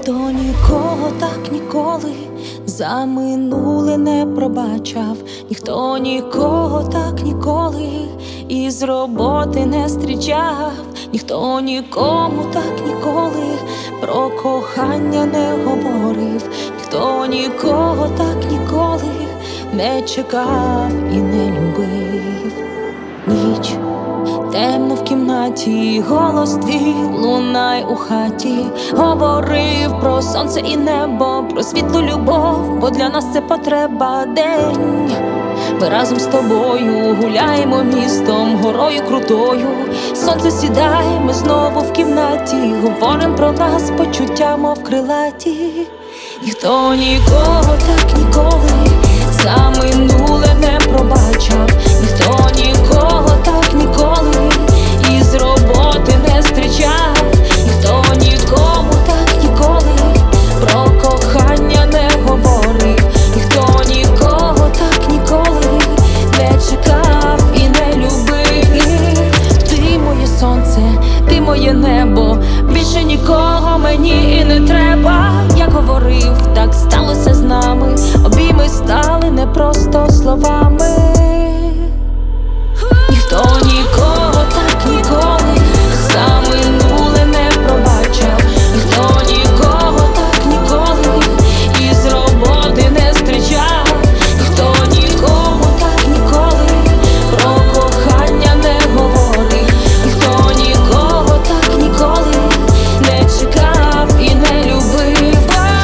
Ніхто нікого так ніколи за минуле не пробачав, ніхто нікого так ніколи із роботи не зустрічав, ніхто нікому так ніколи про кохання не говорив, ніхто нікого так ніколи не чекав і не любив. Ніч темно в кімнаті, голос твій лунай у хаті, говорив про сонце і небо, про світлу любов, бо для нас це потреба. День ми разом з тобою гуляємо містом, горою крутою. Сонце сідає, ми знову в кімнаті, говорим про нас, почуття мов крилаті. Ніхто нікого так ніколи за минуле не пробачав, ніхто нікого так ніколи із роботи не зустрічав, ніхто нікому так ніколи про кохання не говорив, ніхто нікого так ніколи не чекав і не любив. Ти моє сонце, ти моє небо, більше нікого мені і не треба. Як говорив, так сталося з нами, обійми стали не просто словами. Ніхто нікого так ніколи за минуле не пробачав, ніхто нікого так ніколи із роботи не зустрічав, ніхто нікому так ніколи про кохання не говорив, ніхто нікого так ніколи не чекав і не любив.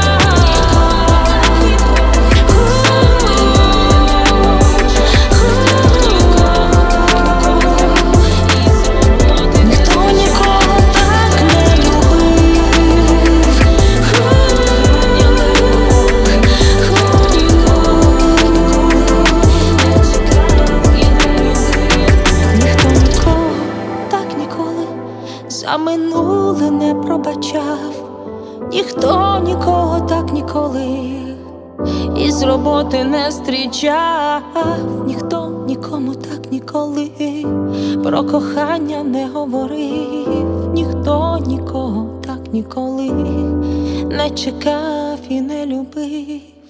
За минуле не пробачав, ніхто нікого так ніколи із роботи не зустрічав, ніхто нікому так ніколи про кохання не говорив, ніхто нікого так ніколи не чекав і не любив.